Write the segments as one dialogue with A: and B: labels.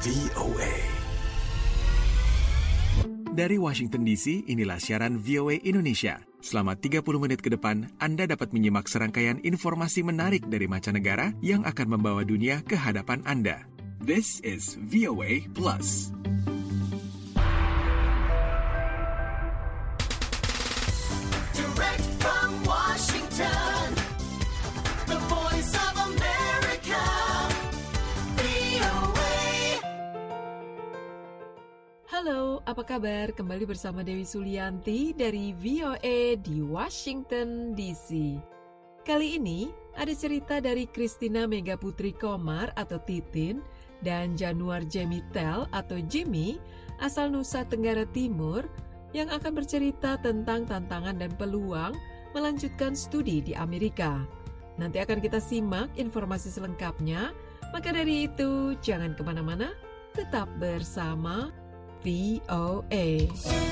A: VOA.
B: Dari Washington DC, inilah siaran VOA Indonesia. Selama 30 menit ke depan, Anda dapat menyimak serangkaian informasi menarik dari mancanegara yang akan membawa dunia ke hadapan Anda. This is VOA Plus.
C: Direct from Washington, the voice of America, VOA.
D: Halo, apa kabar? Kembali bersama Dewi Sulianti dari VOA di Washington DC. Kali ini ada cerita dari Christina Megaputri Komar atau Titin dan Januar Jemitel atau Jimmy asal Nusa Tenggara Timur yang akan bercerita tentang tantangan dan peluang melanjutkan studi di Amerika. Nanti akan kita simak informasi selengkapnya, maka dari itu jangan kemana-mana, tetap bersama VOA.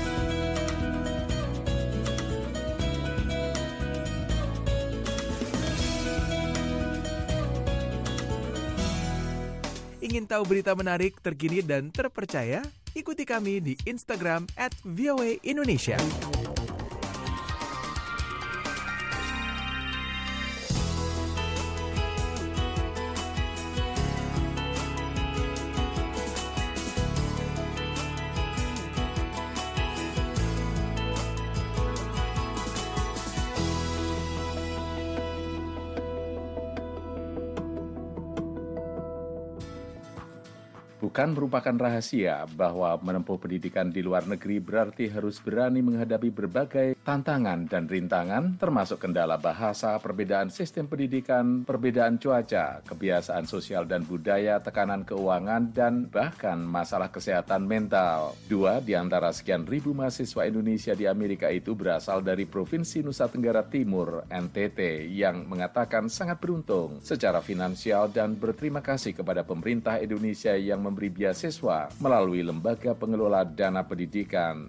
E: Ingin tahu berita menarik, terkini, dan terpercaya? Ikuti kami di Instagram @VOA Indonesia.
F: Bukan merupakan rahasia bahwa menempuh pendidikan di luar negeri berarti harus berani menghadapi berbagai tantangan dan rintangan, termasuk kendala bahasa, perbedaan sistem pendidikan, perbedaan cuaca, kebiasaan sosial dan budaya, tekanan keuangan, dan bahkan masalah kesehatan mental. 2 di antara sekian ribu mahasiswa Indonesia di Amerika itu berasal dari Provinsi Nusa Tenggara Timur, NTT, yang mengatakan sangat beruntung secara finansial dan berterima kasih kepada pemerintah Indonesia yang memberi beasiswa melalui Lembaga Pengelola Dana Pendidikan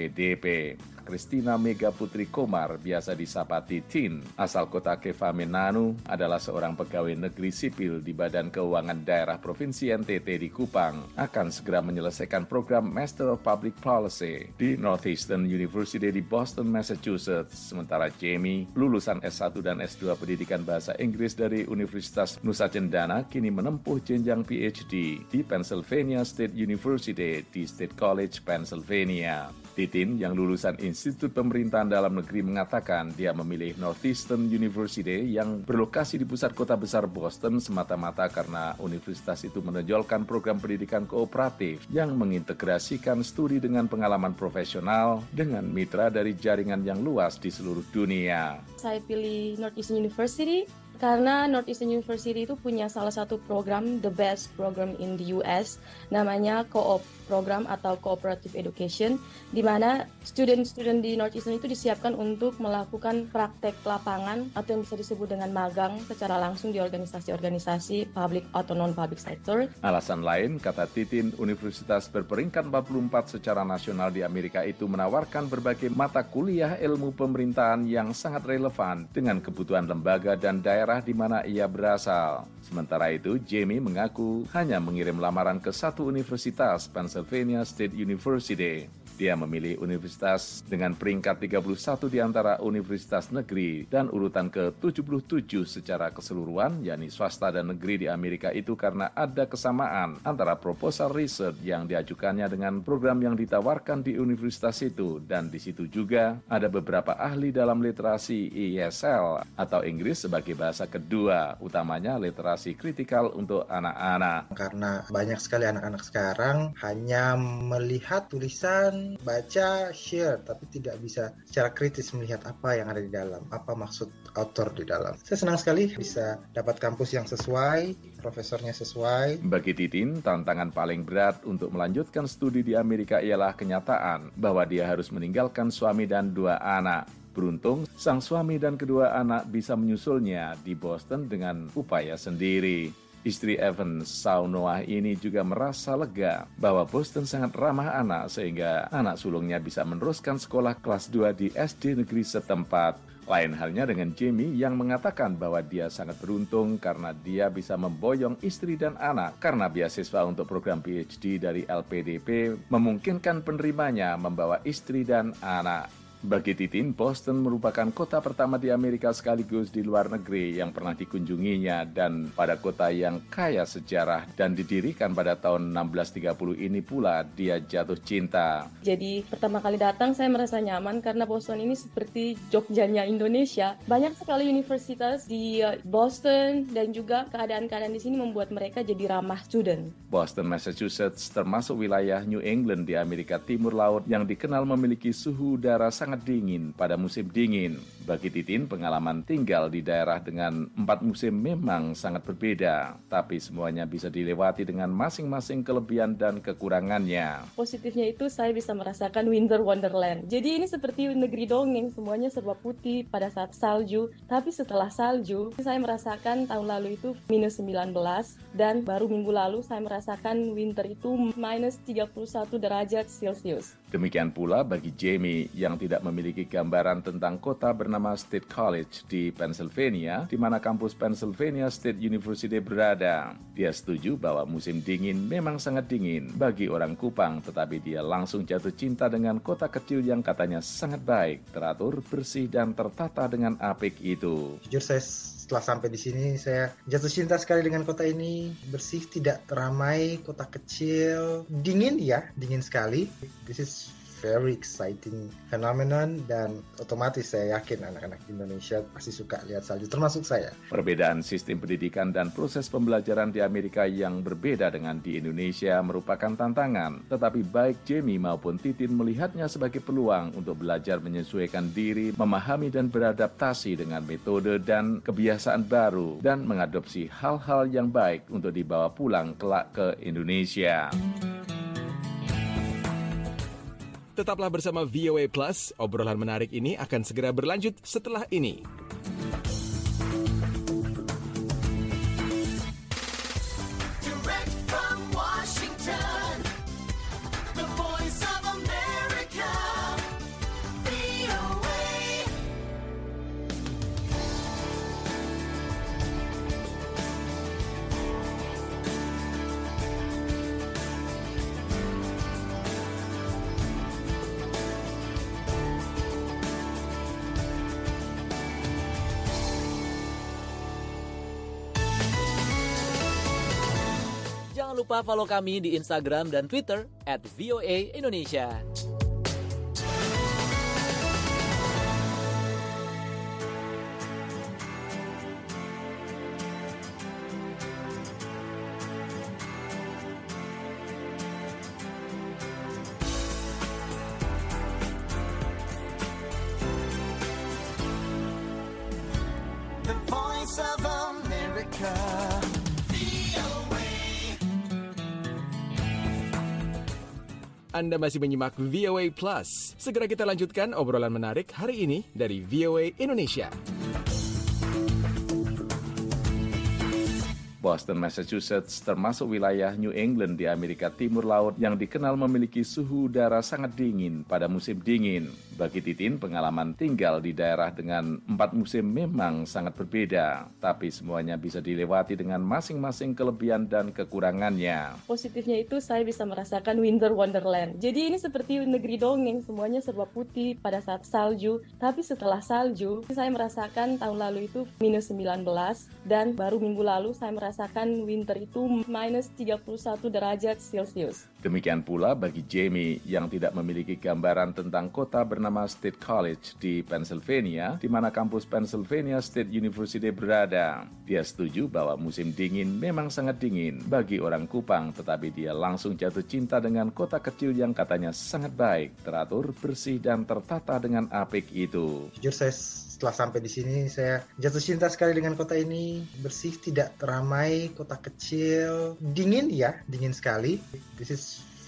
F: LPDP. Christina Megaputri Komar, biasa disapa Titin, asal kota Kefamenanu, adalah seorang pegawai negeri sipil di Badan Keuangan Daerah Provinsi NTT di Kupang, akan segera menyelesaikan program Master of Public Policy di Northeastern University di Boston, Massachusetts. Sementara Jamie, lulusan S1 dan S2 Pendidikan Bahasa Inggris dari Universitas Nusa Cendana, kini menempuh jenjang PhD di Pennsylvania State University di State College, Pennsylvania. Titin yang lulusan Institut Pemerintahan Dalam Negeri mengatakan dia memilih Northeastern University yang berlokasi di pusat kota besar Boston semata-mata karena universitas itu menonjolkan program pendidikan kooperatif yang mengintegrasikan studi dengan pengalaman profesional dengan mitra dari jaringan yang luas di seluruh dunia.
G: Saya pilih Northeastern University karena Northeastern University itu punya salah satu program, the best program in the US, namanya Co-op program atau Cooperative Education, di mana student-student di Northeastern itu disiapkan untuk melakukan praktek lapangan atau yang bisa disebut dengan magang secara langsung di organisasi-organisasi public atau non-public sector.
F: Alasan lain, kata Titin, universitas berperingkat 44 secara nasional di Amerika itu menawarkan berbagai mata kuliah ilmu pemerintahan yang sangat relevan dengan kebutuhan lembaga dan daerah di mana ia berasal. Sementara itu, Jamie mengaku hanya mengirim lamaran ke satu universitas, Pennsylvania State University. Dia memilih universitas dengan peringkat 31 di antara universitas negeri dan urutan ke-77 secara keseluruhan, yakni swasta dan negeri di Amerika itu karena ada kesamaan antara proposal riset yang diajukannya dengan program yang ditawarkan di universitas itu, dan di situ juga ada beberapa ahli dalam literasi ESL atau Inggris sebagai bahasa kedua, utamanya literasi kritikal untuk anak-anak.
H: Karena banyak sekali anak-anak sekarang hanya melihat tulisan, baca, share, tapi tidak bisa secara kritis melihat apa yang ada di dalam, apa maksud author di dalam. Saya senang sekali bisa dapat kampus yang sesuai, profesornya sesuai.
F: Bagi Titin, tantangan paling berat untuk melanjutkan studi di Amerika ialah kenyataan bahwa dia harus meninggalkan suami dan 2 anak. Beruntung, sang suami dan kedua anak bisa menyusulnya di Boston dengan upaya sendiri. Istri Evans, Saunoah ini juga merasa lega bahwa Boston sangat ramah anak sehingga anak sulungnya bisa meneruskan sekolah kelas 2 di SD negeri setempat. Lain halnya dengan Jamie yang mengatakan bahwa dia sangat beruntung karena dia bisa memboyong istri dan anak karena beasiswa untuk program PhD dari LPDP memungkinkan penerimanya membawa istri dan anak. Bagi Titin, Boston merupakan kota pertama di Amerika sekaligus di luar negeri yang pernah dikunjunginya dan pada kota yang kaya sejarah dan didirikan pada tahun 1630 ini pula dia jatuh cinta.
G: Jadi pertama kali datang saya merasa nyaman karena Boston ini seperti Jogjanya Indonesia. Banyak sekali universitas di Boston dan juga keadaan-keadaan di sini membuat mereka jadi ramah student.
F: Boston, Massachusetts termasuk wilayah New England di Amerika Timur Laut yang dikenal memiliki suhu udara sangat dingin pada musim dingin. Bagi Titin, pengalaman tinggal di daerah dengan 4 musim memang sangat berbeda, tapi semuanya bisa dilewati dengan masing-masing kelebihan dan kekurangannya.
G: Positifnya itu saya bisa merasakan winter wonderland. Jadi ini seperti negeri dongeng, semuanya serba putih pada saat salju. Tapi setelah salju, saya merasakan tahun lalu itu minus 19 dan baru minggu lalu saya merasakan winter itu minus 31 derajat Celcius.
F: Demikian pula bagi Jamie yang tidak memiliki gambaran tentang kota bernama State College di Pennsylvania, di mana kampus Pennsylvania State University berada. Dia setuju bahwa musim dingin memang sangat dingin bagi orang Kupang, tetapi dia langsung jatuh cinta dengan kota kecil yang katanya sangat baik, teratur, bersih, dan tertata dengan apik itu.
H: Jujur saya setelah sampai di sini saya jatuh cinta sekali dengan kota ini. Bersih, tidak ramai, kota kecil, dingin ya, dingin sekali. This is very exciting phenomenon dan otomatis saya yakin anak-anak Indonesia pasti suka lihat salju, termasuk saya.
F: Perbedaan sistem pendidikan dan proses pembelajaran di Amerika yang berbeda dengan di Indonesia merupakan tantangan, tetapi baik Jamie maupun Titin melihatnya sebagai peluang untuk belajar menyesuaikan diri, memahami dan beradaptasi dengan metode dan kebiasaan baru, dan mengadopsi hal-hal yang baik untuk dibawa pulang kelak ke Indonesia.
B: Tetaplah bersama VOA Plus, obrolan menarik ini akan segera berlanjut setelah ini.
C: Direct from Washington, the voice of America, VOA.
A: Jangan lupa follow kami di Instagram dan Twitter @VOA_Indonesia.
C: The voice of America, VOA.
B: Anda masih menyimak VOA Plus. Segera kita lanjutkan obrolan menarik hari ini dari VOA Indonesia.
F: Boston, Massachusetts termasuk wilayah New England di Amerika Timur Laut yang dikenal memiliki suhu udara sangat dingin pada musim dingin. Bagi Titin, pengalaman tinggal di daerah dengan 4 musim memang sangat berbeda, tapi semuanya bisa dilewati dengan masing-masing kelebihan dan kekurangannya.
G: Positifnya itu saya bisa merasakan winter wonderland. Jadi ini seperti negeri dongeng, semuanya serba putih pada saat salju. Tapi setelah salju, saya merasakan tahun lalu itu minus 19 dan baru minggu lalu saya merasakan winter itu minus 31 derajat Celcius.
F: Demikian pula bagi Jamie yang tidak memiliki gambaran tentang kota bernama State College di Pennsylvania, di mana kampus Pennsylvania State University berada. Dia setuju bahwa musim dingin memang sangat dingin bagi orang Kupang, tetapi dia langsung jatuh cinta dengan kota kecil yang katanya sangat baik, teratur, bersih, dan tertata dengan apik itu.
H: Jujur saya setelah sampai di sini saya jatuh cinta sekali dengan kota ini. Bersih, tidak ramai, kota kecil, dingin ya, dingin sekali. This is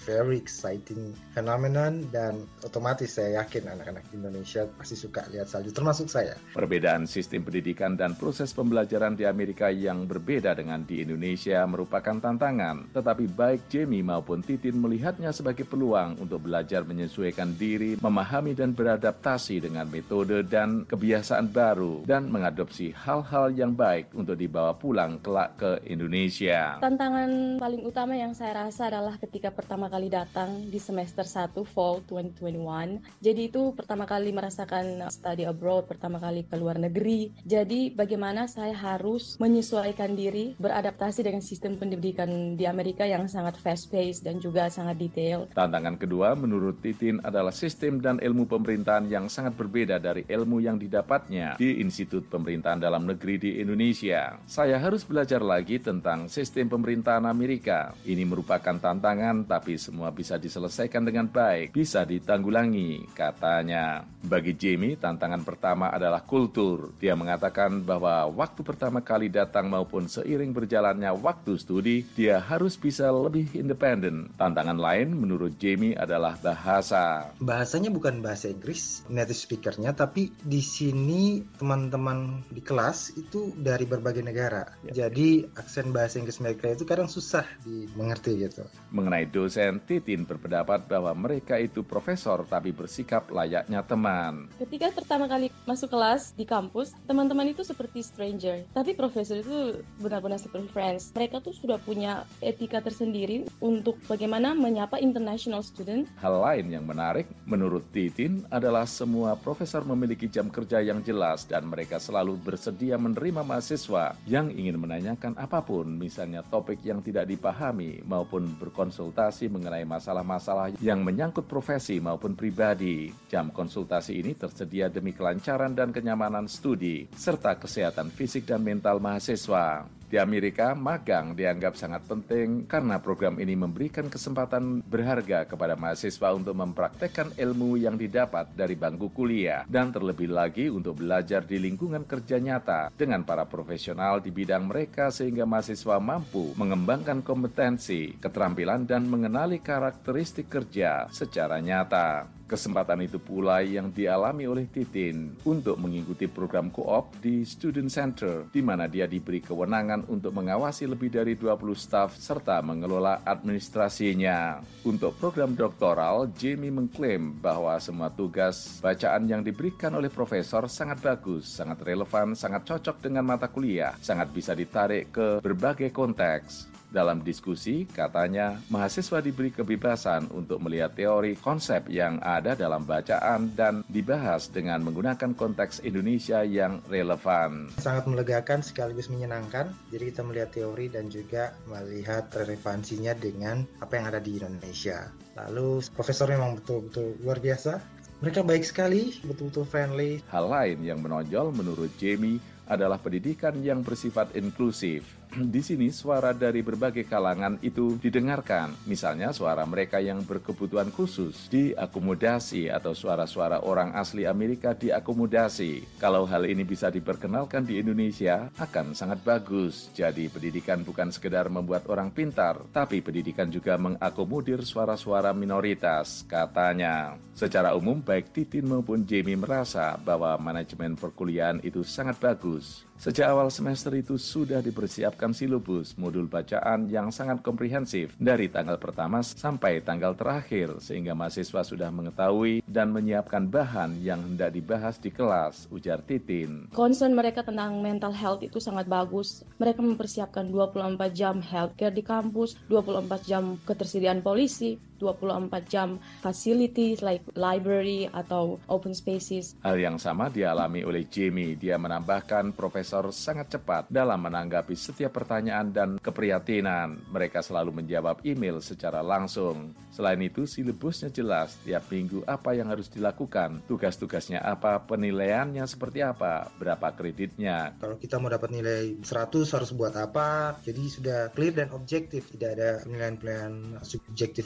H: very exciting phenomenon, dan otomatis saya yakin anak-anak Indonesia pasti suka lihat salju, termasuk saya.
F: Perbedaan sistem pendidikan dan proses pembelajaran di Amerika yang berbeda dengan di Indonesia merupakan tantangan, tetapi baik Jamie maupun Titin melihatnya sebagai peluang untuk belajar menyesuaikan diri, memahami dan beradaptasi dengan metode dan kebiasaan baru, dan mengadopsi hal-hal yang baik untuk dibawa pulang kelak ke Indonesia.
G: Tantangan paling utama yang saya rasa adalah ketika pertama kali datang di semester 1 Fall 2021. Jadi itu pertama kali merasakan study abroad, pertama kali ke luar negeri. Jadi bagaimana saya harus menyesuaikan diri, beradaptasi dengan sistem pendidikan di Amerika yang sangat fast-paced dan juga sangat detail.
F: Tantangan kedua menurut Titin adalah sistem dan ilmu pemerintahan yang sangat berbeda dari ilmu yang didapatnya di Institut Pemerintahan Dalam Negeri di Indonesia. Saya harus belajar lagi tentang sistem pemerintahan Amerika. Ini merupakan tantangan, tapi semua bisa diselesaikan dengan baik, bisa ditanggulangi, katanya. Bagi Jamie, tantangan pertama adalah kultur. Dia mengatakan bahwa waktu pertama kali datang maupun seiring berjalannya waktu studi, dia harus bisa lebih independen. Tantangan lain menurut Jamie adalah bahasa.
H: Bahasanya bukan bahasa Inggris, native speaker-nya, tapi di sini teman-teman di kelas itu dari berbagai negara. Jadi aksen bahasa Inggris mereka itu kadang susah dimengerti gitu.
F: Mengenai dosen, Titin berpendapat bahwa mereka itu profesor tapi bersikap layaknya teman.
G: Ketika pertama kali masuk kelas di kampus, teman-teman itu seperti stranger. Tapi profesor itu benar-benar seperti friends. Mereka tuh sudah punya etika tersendiri untuk bagaimana menyapa international student.
F: Hal lain yang menarik menurut Titin adalah semua profesor memiliki jam kerja yang jelas dan mereka selalu bersedia menerima mahasiswa yang ingin menanyakan apapun, misalnya topik yang tidak dipahami maupun berkonsultasi mengenai masalah-masalah yang menyangkut profesi maupun pribadi. Jam konsultasi ini tersedia demi kelancaran dan kenyamanan studi serta kesehatan fisik dan mental mahasiswa. Di Amerika, magang dianggap sangat penting karena program ini memberikan kesempatan berharga kepada mahasiswa untuk mempraktekkan ilmu yang didapat dari bangku kuliah dan terlebih lagi untuk belajar di lingkungan kerja nyata dengan para profesional di bidang mereka sehingga mahasiswa mampu mengembangkan kompetensi, keterampilan dan mengenali karakteristik kerja secara nyata. Kesempatan itu pula yang dialami oleh Titin untuk mengikuti program co-op di Student Center, di mana dia diberi kewenangan untuk mengawasi lebih dari 20 staf serta mengelola administrasinya. Untuk program doktoral, Jamie mengklaim bahwa semua tugas bacaan yang diberikan oleh profesor sangat bagus, sangat relevan, sangat cocok dengan mata kuliah, sangat bisa ditarik ke berbagai konteks. Dalam diskusi, katanya, mahasiswa diberi kebebasan untuk melihat teori konsep yang ada dalam bacaan dan dibahas dengan menggunakan konteks Indonesia yang relevan.
H: Sangat melegakan sekaligus menyenangkan. Jadi kita melihat teori dan juga melihat relevansinya dengan apa yang ada di Indonesia. Lalu profesornya memang betul-betul luar biasa. Mereka baik sekali, betul-betul friendly.
F: Hal lain yang menonjol menurut Jamie adalah pendidikan yang bersifat inklusif. Di sini suara dari berbagai kalangan itu didengarkan. Misalnya suara mereka yang berkebutuhan khusus diakomodasi atau suara-suara orang asli Amerika diakomodasi. Kalau hal ini bisa diperkenalkan di Indonesia akan sangat bagus. Jadi pendidikan bukan sekedar membuat orang pintar, tapi pendidikan juga mengakomodir suara-suara minoritas, katanya. Secara umum baik Titin maupun Jamie merasa bahwa manajemen perkuliahan itu sangat bagus. Sejak awal semester itu sudah dipersiapkan silabus modul bacaan yang sangat komprehensif dari tanggal pertama sampai tanggal terakhir sehingga mahasiswa sudah mengetahui dan menyiapkan bahan yang hendak dibahas di kelas, ujar Titin.
G: Concern mereka tentang mental health itu sangat bagus. Mereka mempersiapkan 24 jam healthcare di kampus, 24 jam ketersediaan polisi, 24 jam facilities like library atau open spaces.
F: Hal yang sama dialami oleh Jamie. Dia menambahkan profesor sangat cepat dalam menanggapi setiap pertanyaan dan keprihatinan. Mereka selalu menjawab email secara langsung. Selain itu, silabusnya jelas. Tiap minggu apa yang harus dilakukan, tugas-tugasnya apa, penilaiannya seperti apa, berapa kreditnya.
H: Kalau kita mau dapat nilai 100 harus buat apa, jadi sudah clear dan objektif. Tidak ada penilaian-penilaian subjektif lagi.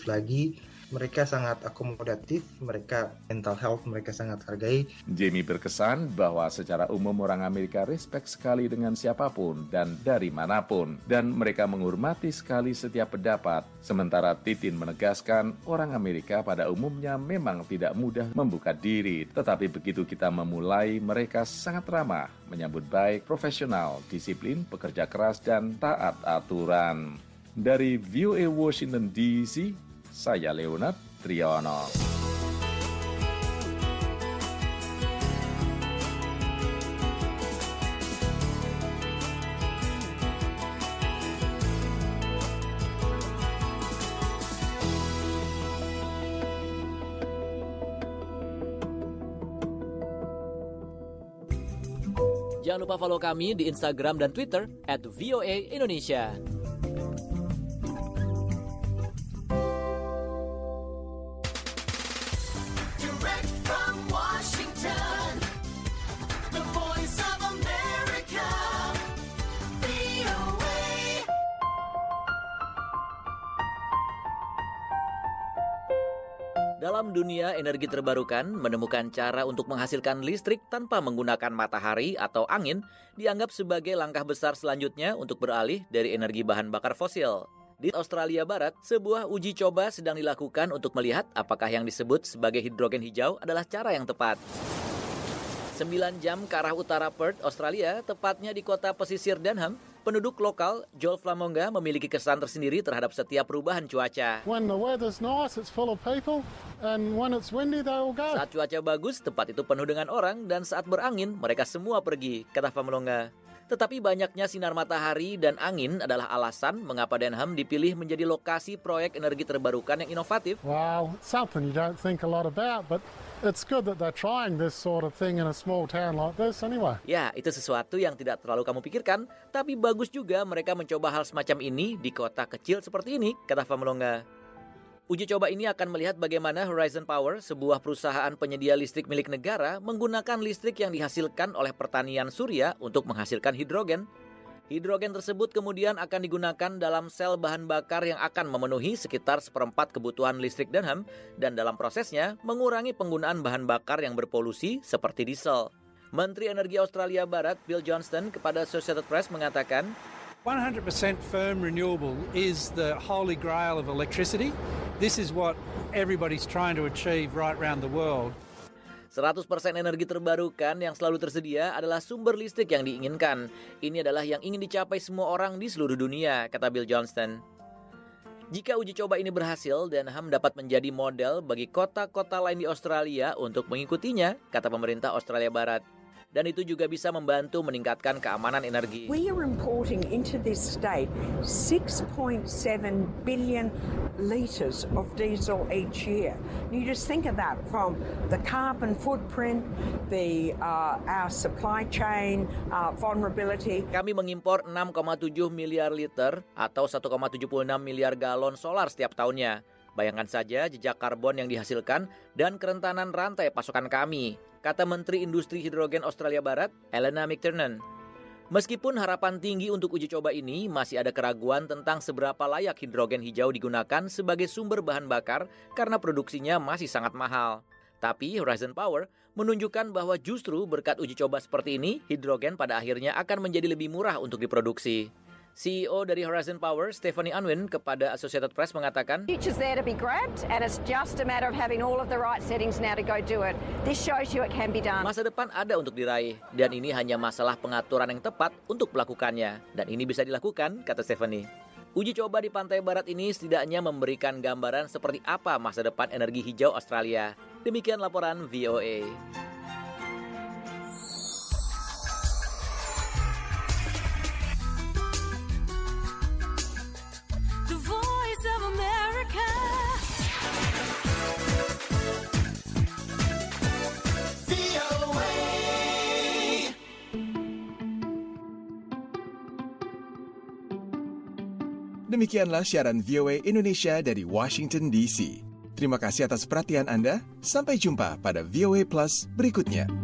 H: tinggi, mereka sangat akomodatif, mereka mental health mereka sangat hargai.
F: Jamie berkesan bahwa secara umum orang Amerika respect sekali dengan siapapun dan dari manapun, dan mereka menghormati sekali setiap pendapat. Sementara Titin menegaskan orang Amerika pada umumnya memang tidak mudah membuka diri, tetapi begitu kita memulai, mereka sangat ramah, menyambut baik, profesional, disiplin, pekerja keras, dan taat aturan. Dari VOA Washington DC, saya Leonard Triono.
A: Jangan lupa follow kami di Instagram dan Twitter @VOA_Indonesia.
C: Direct from Washington, the voice of America, VOA.
A: Dalam dunia energi terbarukan, menemukan cara untuk menghasilkan listrik tanpa menggunakan matahari atau angin dianggap sebagai langkah besar selanjutnya untuk beralih dari energi bahan bakar fosil. Di Australia Barat, sebuah uji coba sedang dilakukan untuk melihat apakah yang disebut sebagai hidrogen hijau adalah cara yang tepat. 9 jam ke arah utara Perth, Australia, tepatnya di kota pesisir Denham, penduduk lokal, Joel Flamonga, memiliki kesan tersendiri terhadap setiap perubahan cuaca.
I: When the weather's nice, it's full of people, and when it's windy, they all go.
A: Saat cuaca bagus, tempat itu penuh dengan orang, dan saat berangin, mereka semua pergi, kata Flamonga. Tetapi banyaknya sinar matahari dan angin adalah alasan mengapa Denham dipilih menjadi lokasi proyek energi terbarukan yang inovatif.
I: Wow, it's something you don't think a lot about, but it's good that they're trying this sort of thing in a small town like this anyway.
A: Ya, itu sesuatu yang tidak terlalu kamu pikirkan, tapi bagus juga mereka mencoba hal semacam ini di kota kecil seperti ini, kata Flamonga. Uji coba ini akan melihat bagaimana Horizon Power, sebuah perusahaan penyedia listrik milik negara, menggunakan listrik yang dihasilkan oleh pertanian surya untuk menghasilkan hidrogen. Hidrogen tersebut kemudian akan digunakan dalam sel bahan bakar yang akan memenuhi sekitar 1/4 kebutuhan listrik Denham dan dalam prosesnya mengurangi penggunaan bahan bakar yang berpolusi seperti diesel. Menteri Energi Australia Barat, Bill Johnston, kepada Associated Press mengatakan,
J: 100% firm renewable is the holy grail of electricity. This is what everybody's trying to achieve right around the world.
A: 100% energi terbarukan yang selalu tersedia adalah sumber listrik yang diinginkan. Ini adalah yang ingin dicapai semua orang di seluruh dunia, kata Bill Johnston. Jika uji coba ini berhasil, Denham dapat menjadi model bagi kota-kota lain di Australia untuk mengikutinya, kata pemerintah Australia Barat. Dan itu juga bisa membantu meningkatkan keamanan energi.
K: We are importing into this state 6.7 billion litres of diesel each year. You just think of that, from the carbon footprint, our supply chain vulnerability.
A: Kami mengimpor 6,7 miliar liter atau 1,76 miliar galon solar setiap tahunnya. Bayangkan saja jejak karbon yang dihasilkan dan kerentanan rantai pasokan kami, kata Menteri Industri Hidrogen Australia Barat, Elena McTiernan. Meskipun harapan tinggi untuk uji coba ini, masih ada keraguan tentang seberapa layak hidrogen hijau digunakan sebagai sumber bahan bakar karena produksinya masih sangat mahal. Tapi Horizon Power menunjukkan bahwa justru berkat uji coba seperti ini, hidrogen pada akhirnya akan menjadi lebih murah untuk diproduksi. CEO dari Horizon Power, Stephanie Unwin, kepada Associated Press mengatakan,
L: Future's there to be grabbed, and it's just a matter of having all of the right settings now to go do it. This shows you it can be done.
A: Masa depan ada untuk diraih, dan ini hanya masalah pengaturan yang tepat untuk melakukannya. Dan ini bisa dilakukan, kata Stephanie. Uji coba di pantai barat ini setidaknya memberikan gambaran seperti apa masa depan energi hijau Australia. Demikian laporan VOA.
B: Demikianlah siaran VOA Indonesia dari Washington DC. Terima kasih atas perhatian Anda. Sampai jumpa pada VOA Plus berikutnya.